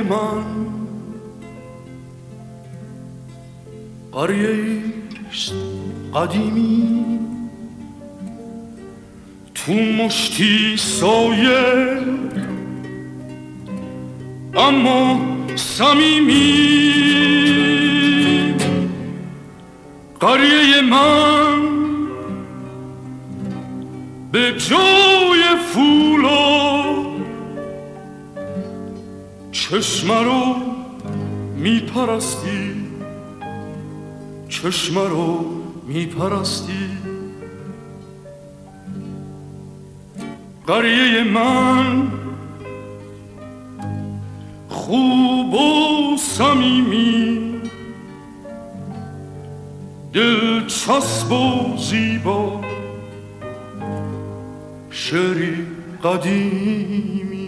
من قریه‌ایست قدیمی، تو مشتی سایه اما صمیمی. قریه من به جای فولا چشم رو میپرستی، چشم رو میپرستی. قریه من خوب و صمیمی، دلچسب و زیبا، شعری قدیمی.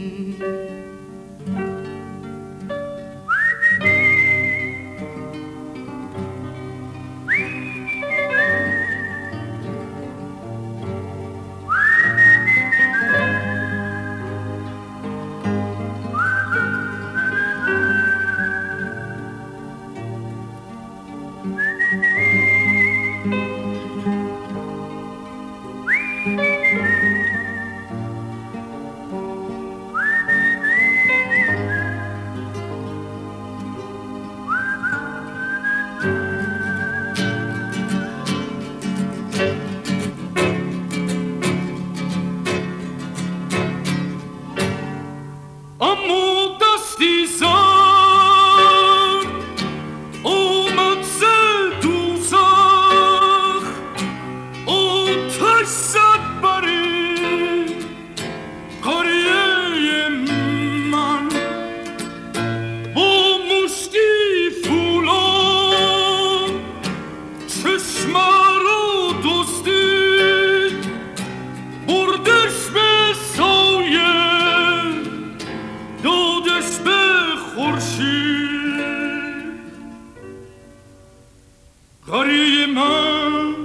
قریه من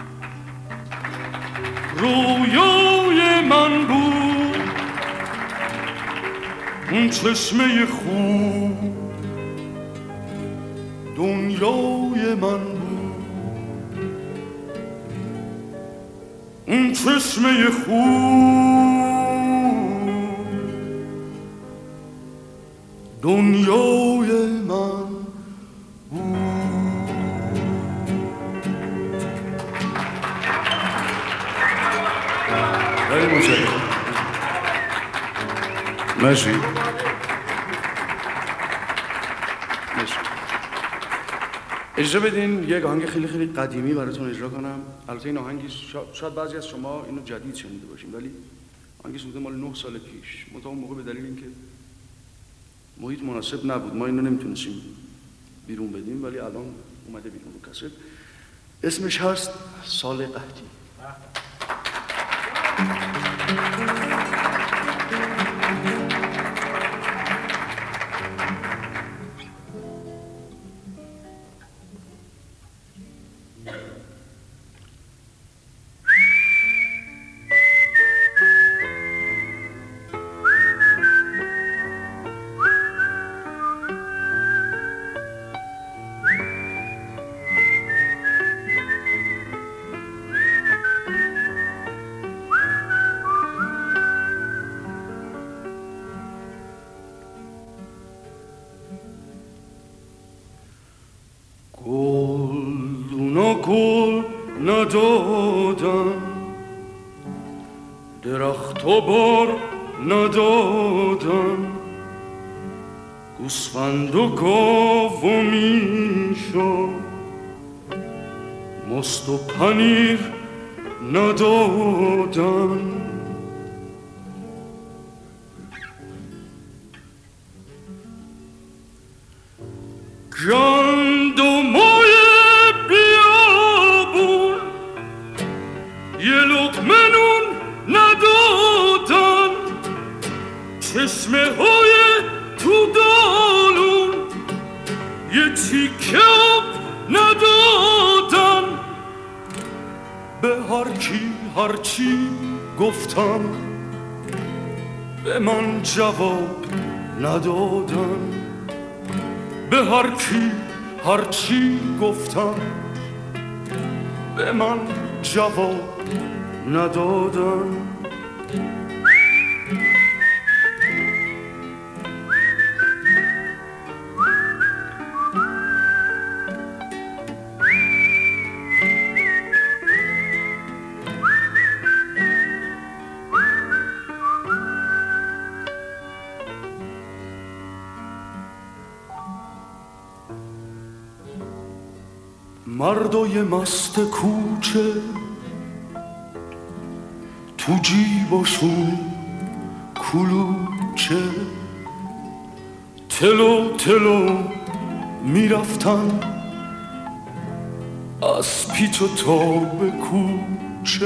رویای من بود، اون چشمه خوب دنیای من بود، اون چشمه خوب دنیای من بود. خیلی متشکرم. مرسی. اجازه بدین یک آهنگ خیلی خیلی قدیمی براتون اجرا کنم. البته این آهنگی شاید بعضی از شما اینو جدید شنیده باشین، ولی آهنگی بوده مال 9 سال پیش. منتها اون موقع به دلیل اینکه محیط مناسب نبود ما اینو نمیتونستیم بیرون بدیم، ولی الان اومده بیرون رو کست. اسمش هست سال قحطی. گل ندادن، درخت و بار ندادن، گوسفند و گاو و میشا مست و پنیر ندادن. گندمای بیابون یه لقمه نون ندادن، چشمه های تو دالون یه تیکه آب ندادن. به هر کی هرچی گفتم به من جواب ندادن. به هر کی هر چی گفتم به من جواب ندادن. مردای مست کوچه تو جیباشون کلوچه تلو تلو میرفتن از پیچ و تاب کوچه.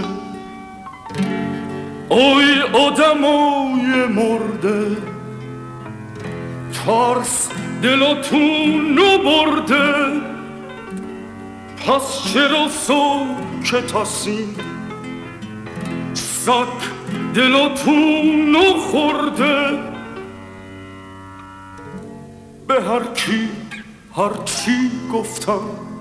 آی آدمای مرده ترس دلاتونو برده، پس چرا ساکتاسین سگ دلاتونو خورده. به هر کی هر چی گفتم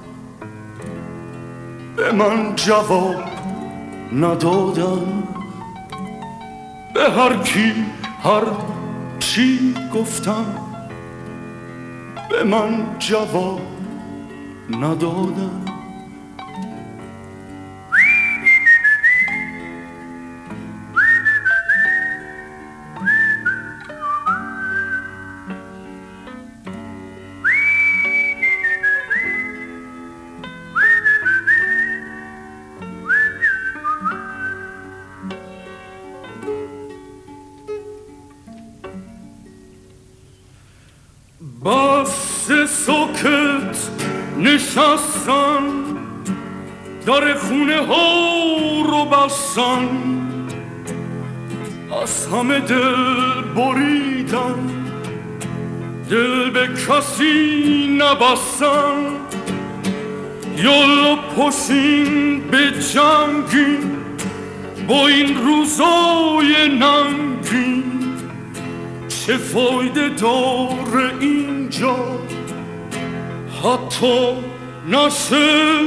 به من جواب ندادن. به هر کی هر چی گفتم به من جواب ندادن. بس ساکت نشستن در خونه ها رو بستن، از همه دل بریدن دل به کسی نبستن. یالا پاشین به جنگین با این روزای ننگین، چه فایده داره اینجا حتی نشه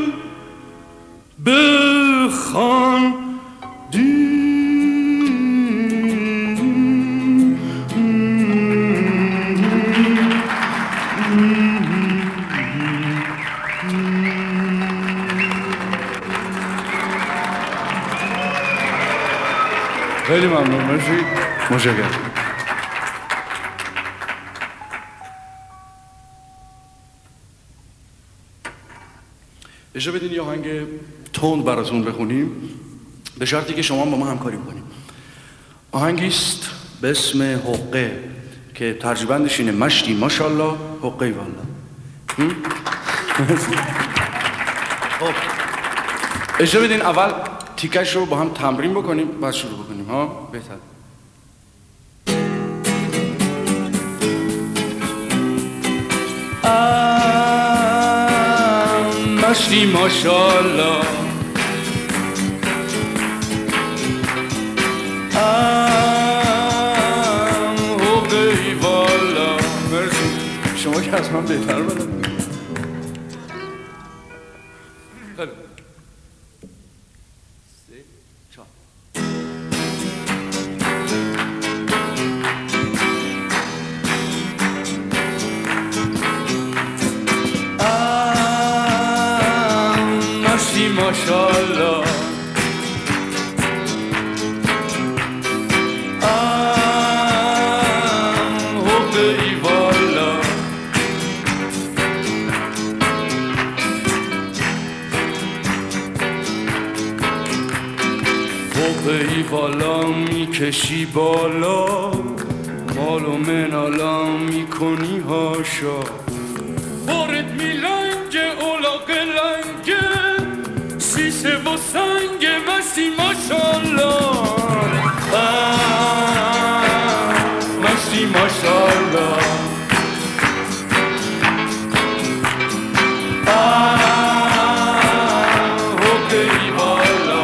بخندیم. خیلی ممنون، مرسی، متشکرم. اجازه بدین یه آهنگ تند براتون بخونیم به شرطی که شما با ما همکاری کنیم. آهنگی است به اسم حقه که ترجیبندش اینه مشتی ماشالله حقه والله. خب اجازه بدین اول تیکش رو با هم تمرین بکنیم بعد شروع بکنیم ها، بهتر. مشتی ماشالله حقی والا. مرسی، شما که از من بهتر بلد. خیلی 3 4 ماشی ماشالله حقی والا. حقی والا میکشی بالا، مال و منالا میکنی هاشا، بارد میلنگه اولاق لنگه سیسه و سنگ مشتی ماشالله. مشتی ماشالله حقی والا.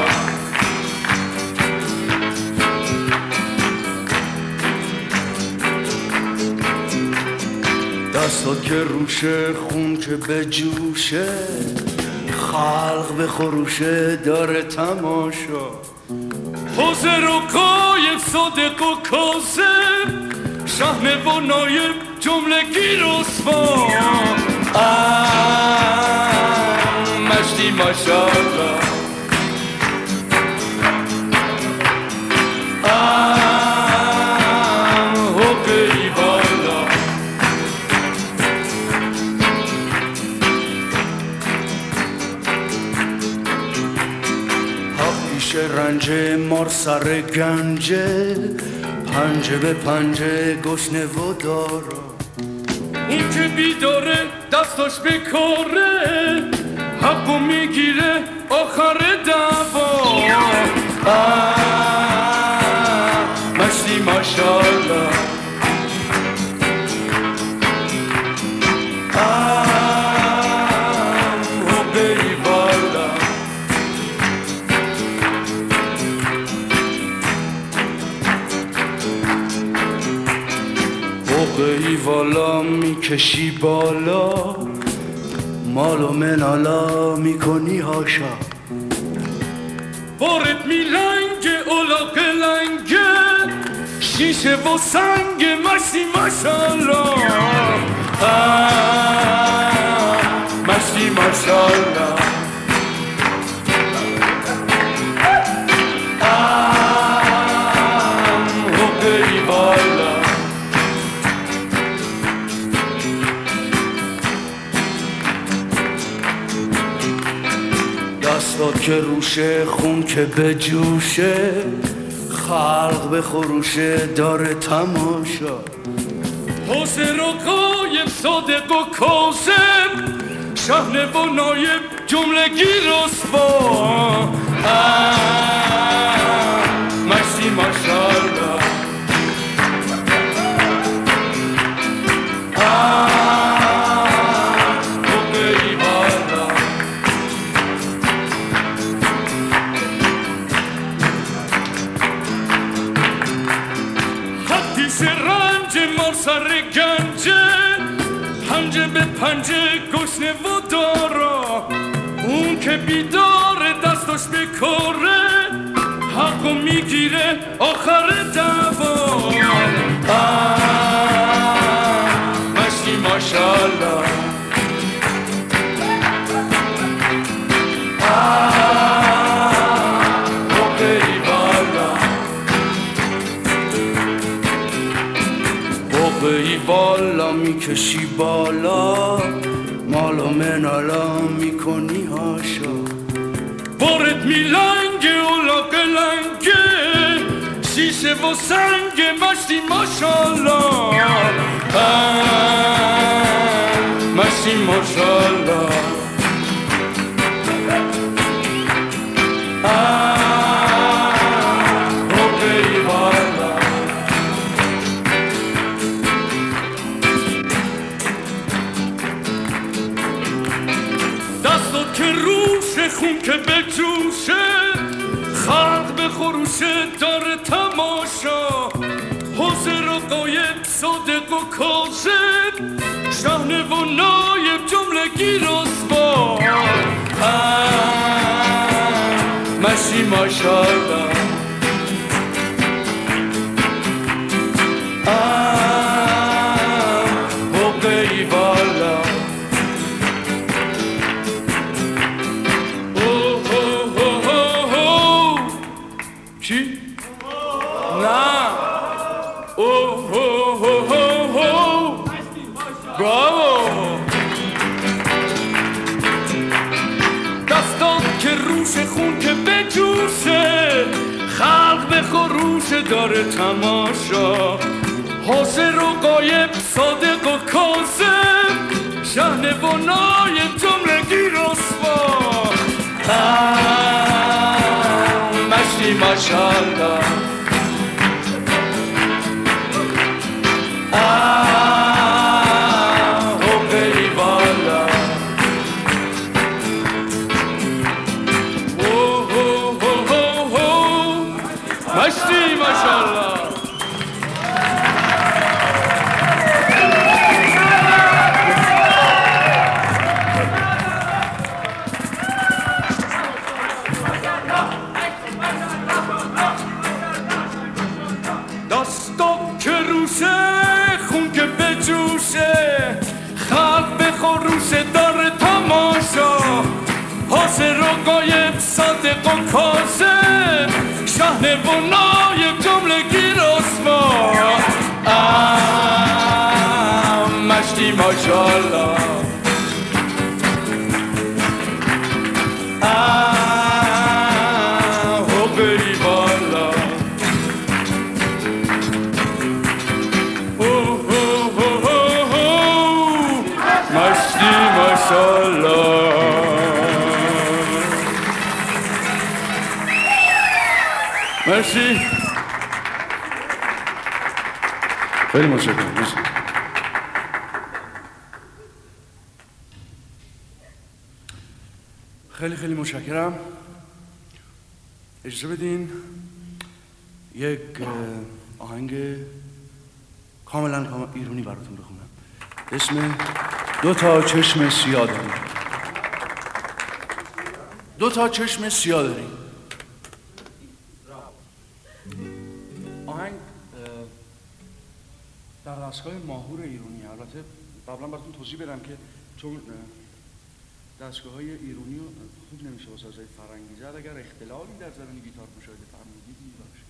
دستات که که روشه خون که به جوشه خلق به خروشه داره تماشا حاضر و قایب صادق و کاذب شحنه و نایب جملگی رسوا مشتی ماشاءالله حقی والا حق پیش رنج مار سر گنجه پنجه به پنجه گشنه و دارا اون که بیداره دستاش به کاره حقو میگیره آخر دعوا مشتی ماشاءالله حقی والا حقی والا میکشی بالا مال و منالا میکنی هاشا بارت میلنگه اولاق لنگه شیشه و سنگ مشتی ماشاءالله مشتی ماشاءالله حقی والا دستات که روشه خون که به جوشه خلق به خروشه داره تماشا حاضر و قایب صادق و کاذب شحنه و نایب جملگی رسوا مشتی ماشاءالله سر گنجه پنجه به پنجه گشنه و دارا اون که بیداره دستاش به کاره حقو میگیره آخر دعوا مشتی ماشاءالله حقی والا حقی والا میکشی بالا مال و منالا میکنی هاشا بارت میلنگه اولاق لنگه شیشه و سنگ مشتی ماشاءالله مشتی ماشاءالله حقی والا دستات که روشه خون که به جوشه خلق به خروشه داره تماشا حاضر و قایب صادق و کاذب شحنه و نایب جملگی رسوا مشتی ماشاءالله حقی والا چی؟ نه براو دستات که روش خون که به جوشه خلق به خروشه داره تماشا حاضر و قایب صادق و کاذب شحنه و نایب جملگی رسوا مشتی ماشاءالله حقی والا مشتی ماشاءالله حاضر و غایب، صادق و کاذب، شهنه و نایب، جملگی رسوا. مشتی ماشالله، هو بری بالا، مشتی ماشالله. مرسی، خیلی متشکرم. خیلی متشکرم. اجازه بدین یک آهنگ کاملا ایرانی براتون بخونم. اسم دو تا چشم سیاه داریم. دو تا چشم سیاه داریم. آهنگ در دستگاه ماهور ایرانی. البته قبلا براتون توضیح بدم که چون دستگاه‌های ایرانی رو خوب نمیشه با سازهای فرنگی زد. اگر اختلالی در زبان گیتار مشاهده فرمودید می‌بخشید.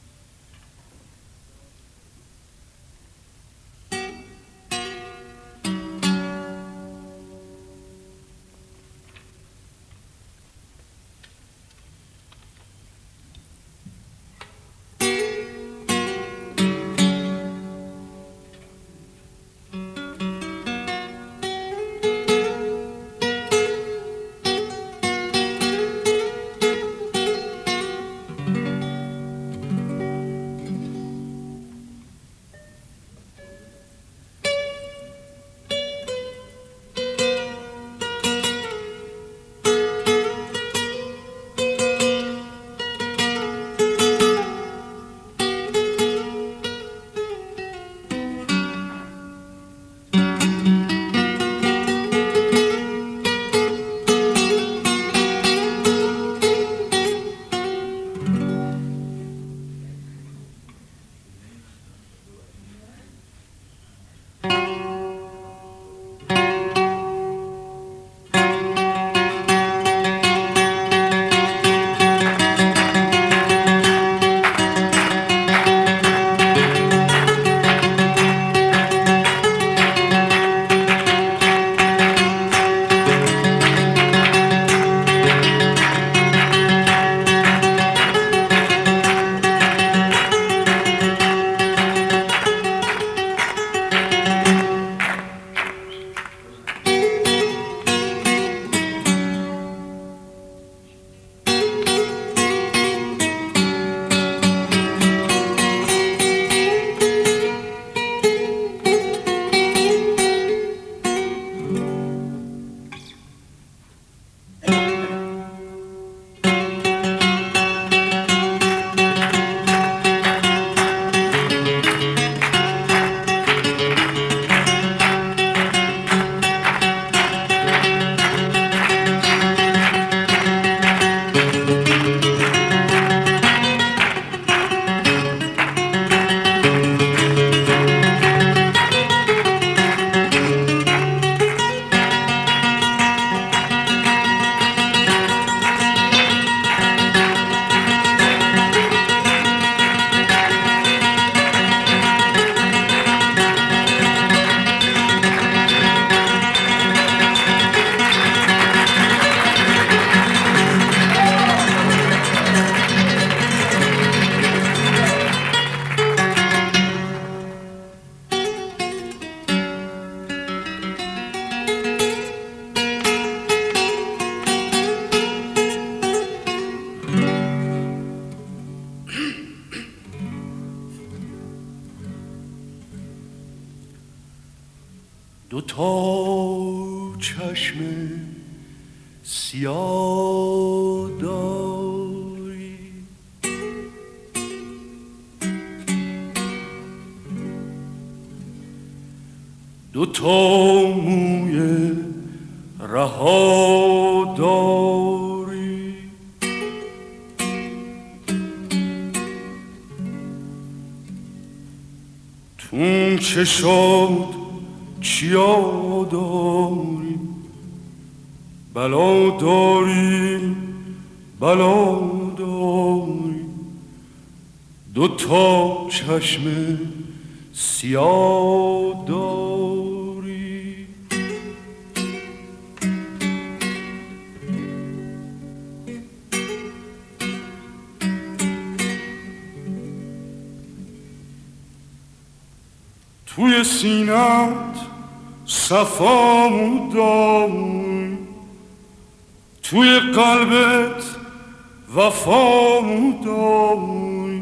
دو تا چشم سیاه داری، دو تا موی رها داری، تون چشات چیا داری، بلا داری بلا داری دوتا چشم سیاه داری. توی سینت صفامو داری، توی قلبت وفامو داری،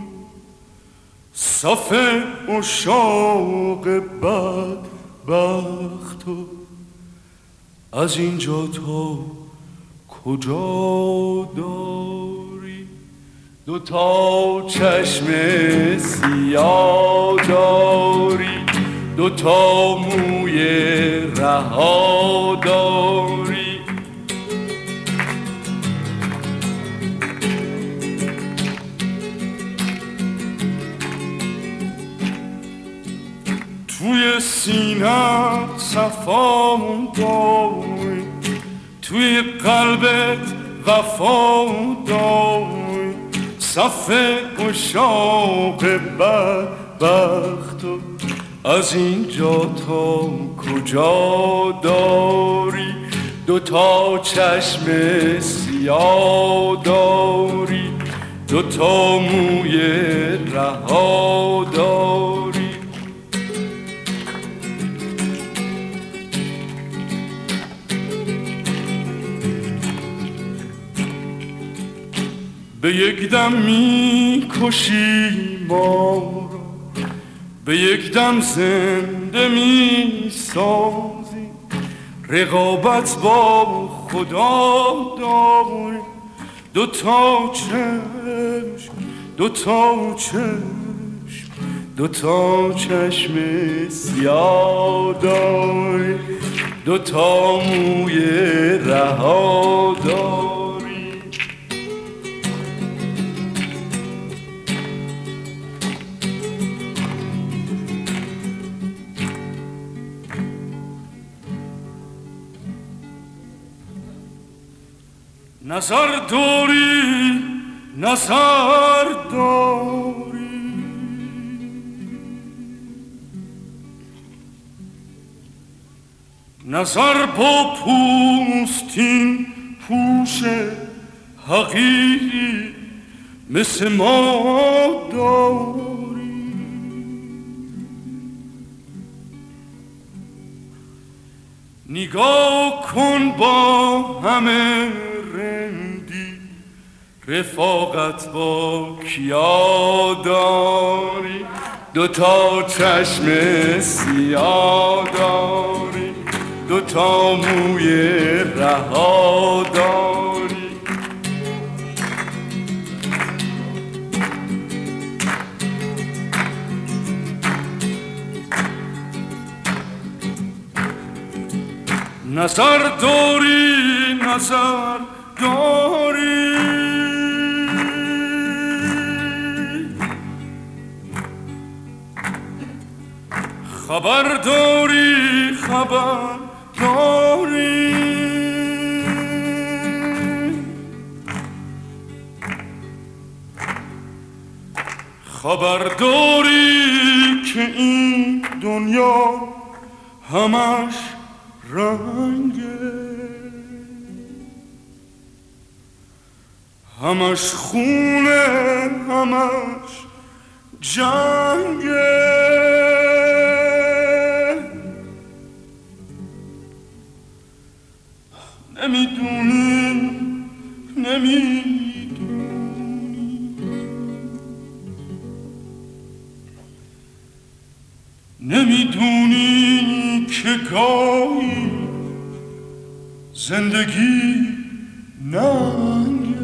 صف عشاق بدبختو از اینجا تا کجا داری. دوتا چشم سیاه داری، دوتا موی رها داری. توی سینه‌ت صفامون داری، توی قلبت وفامون داری، صف عشاق بدبختو از اینجا تا کجا داری. دوتا چشم سیاه داری، دوتا موی رها داری. به یک دم می‌کشی ما را، به یک دم زنده می‌سازی. رقابت با خدا داری، دوتا چشم دوتا چشم دوتا چشم سیاه داری، دوتا موی رها داری. نظر داری نظر داری، نظر با پوستین پوش حقیقی مثل ما داری. نگاه کن با همه رندی، رفاقت با کیا داری. دوتا چشم سیاه داری، دوتا موی رها داری. نظر داری نظر داری، خبر داری خبر داری. خبر داری که این دنیا همش رنگه، همش خونه همش جنگه. نمیدونی نمیدونی که گاهی زندگی ننگه.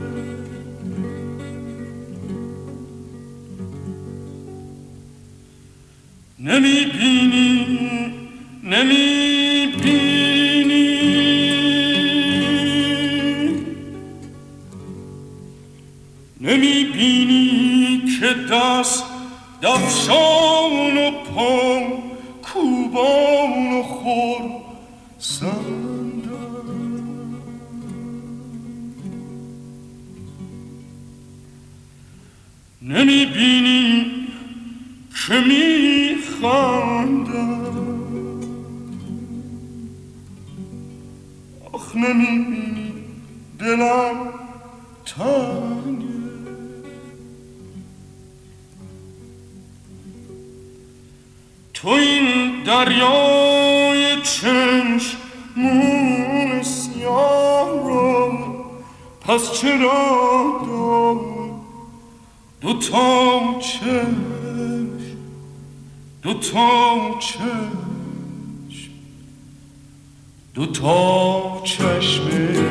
نمیبینی که دست دفشان و پا کوبان و خور سندن. نمیبینی که میخندم، آخ نمیبینی دلم تنگه، تو این دریای چشمون سیاه رو پس چرا داری دوتا چشم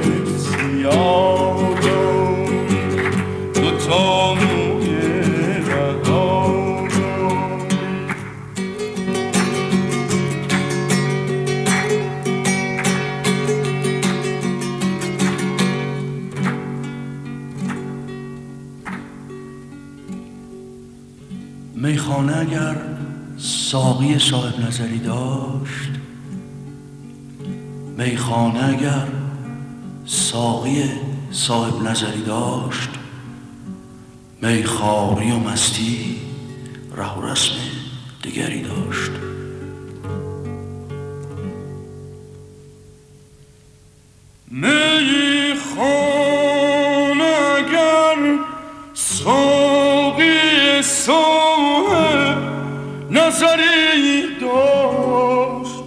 سیاه دوتا موی رها میخانه اگر ساقی صاحب نظری داشت، میخانه اگر ساقی صاحب نظری داشت، میخواری و مستی ره و رسم دگری داشت. میخانه اگر ساقی صاحب نظری داشت،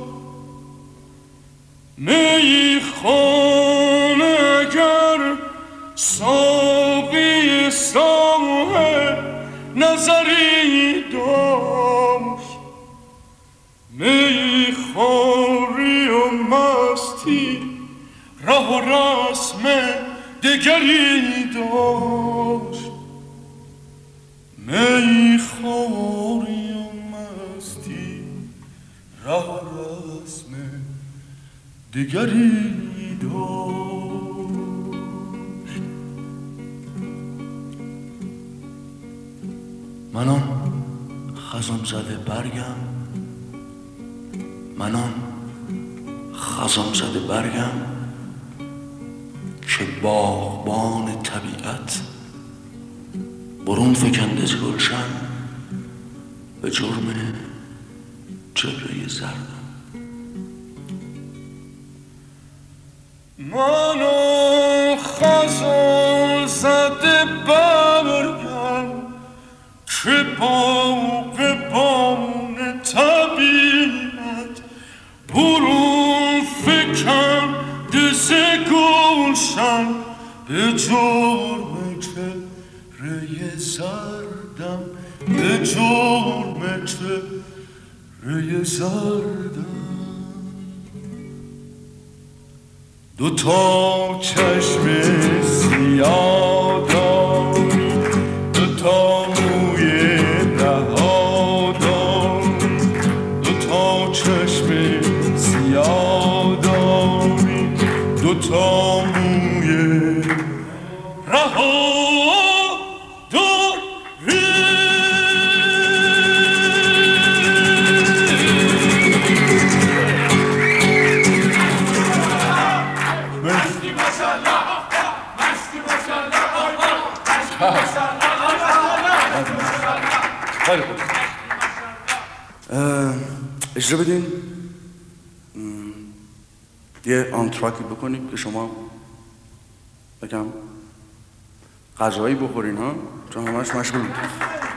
میخانه اگر ساقی صاحب نظری داشت، میخواری و مستی ره و رسم دگری داشت. میخواری و مستی ره و رسم دگری داشت. من آن خزان زده برگم، من آن خزان زده برگم که باغبان طبیعت برون فکنده از گلشن به جرم جبهه زردم. من آن خزان زده برگم که باغبان طبیعت برون فکنده ز گلشن به جرم چهره زردم، به جرم چهره زردم. دوتا چشم سیاه داری، دوتا موی رها داری، دوتا چشم سیاه داری، دوتا موی رها خیلی خوب. اجازه بدین یه آنتراکی بکنیم که شما بگم غذایی بخورین ها، چون همش مشغول